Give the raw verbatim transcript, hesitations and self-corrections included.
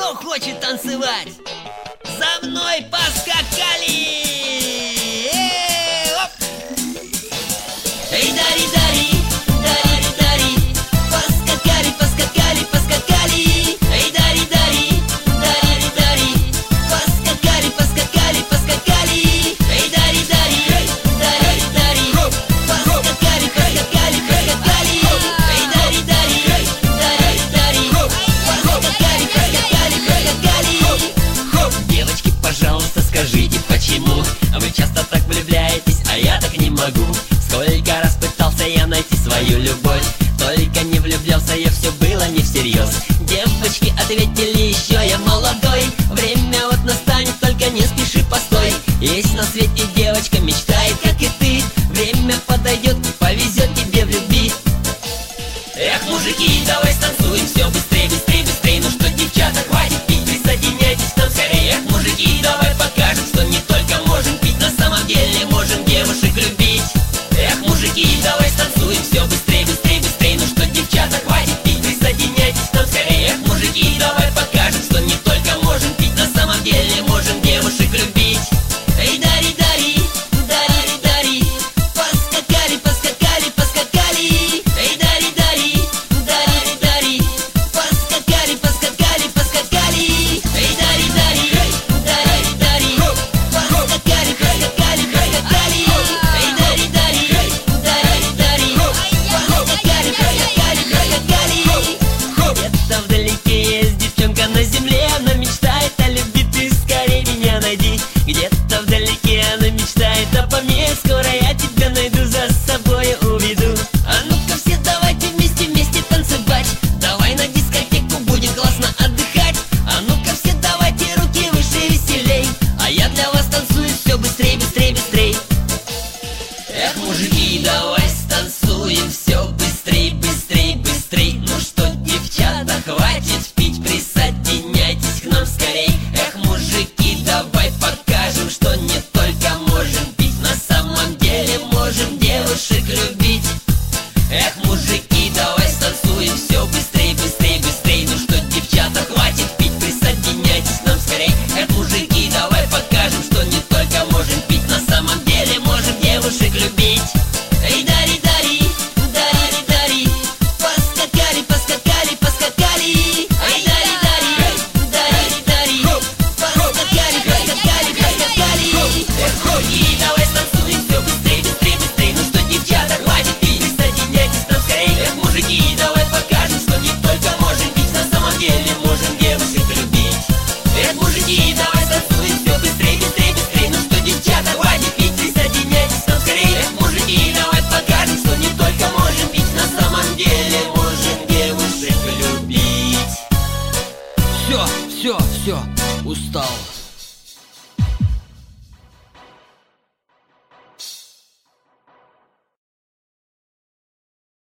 Кто хочет танцевать? За мной поскакали! Эй, оп! Эй, дари, дари, дари, дари, поскакали, поскакали, поскакали. Эй, дари, дари, дари, дари, поскакали, поскакали, поскакали. Эй, дари, дари, дари, дари, поскакали, поскакали, поскакали. Эй, дари, дари, дари, дари, поскакали, поскакали, поскакали. Девочки, пожалуйста, скажите, почему вы часто так влюбляетесь, а я так не могу? Сколько раз пытался я найти свою любовь, только не влюблялся я, все было не всерьез. Девочки ответили, еще я молодой, время вот настанет, только не спеши, постой. Есть на свете девочка, мечтает, как и ты, время подойдет, повезет тебе в любви. Эх, мужики, давай станцуем, все быстрее, быстрее, быстрее. Ну что, девчата, хватит пить, присоединяйтесь к нам скорее. Эх, мужики, давай покажем, что не только можем пить, на самом деле можем девушек любить. Эх, мужики, давай станцуем, все быстрее, быстрее, быстрее. Ну что, девчата, хватит пить, присоединяйтесь к нам скорее. Эх, мужики, давай покажем, что не только можем пить, на самом деле можем девушек любить. Эй, дари, дари, дари, дари, поскакали, поскакали, поскакали. Эй, дари, дари, дари, дари, поскакали, поскакали, поскакали. Эй, дари, дари, дари, дари, поскакали, поскакали, поскакали. Эй, дари, дари, дари, дари, поскакали, поскакали, поскакали. Где-то вдалеке есть девчонка на земле, она мечтает о любви, ты скорее меня найди. Где-то вдалеке она мечтает обо мне, скоро я тебя найду, за собой уведу. А ну-ка все давайте вместе, вместе танцевать, давай на дискотеку, будет классно отдыхать. А ну-ка все давайте руки выше, веселей, а я для вас танцую, все быстрей, быстрей, быстрей. Эх, мужики, давай станцуем, все быстрей, быстрей, быстрей. Ну что, девчата, хватит пить, присоединяйтесь к нам скорей. Эх, мужики, давай покажем, что не только можем пить, на самом деле можем девушек любить. Эх, мужики, давай станцуем, все быстрей, быстрей, быстрей. Ну что, девчата, хватит пить, присоединяйтесь к нам скорей. Эх, мужики, давай покажем, что не только можем пить, на самом деле можем девушек любить. Эй, дари, дари, дари, дари, поскакали, поскакали, поскакали. Эй, дари, дари, дари, дари, поскакали, поскакали, поскакали. Эх, мужики, давай станцуем, все быстрей, быстрей, быстрей. Ну что, девчата, хватит пить, присоединяйтесь к нам скорей. Эх, мужики, давай покажем, что не только можем пить, на самом деле можем девушек любить. Эх, мужики, давай станцуем, все быстрей, быстрей, быстрей. Ну что, девчата, хватит пить, присоединяйтесь к нам скорей. Эх, мужики, давай покажем, что не только можем пить, на самом деле можем девушек любить. Все, все, все, устал.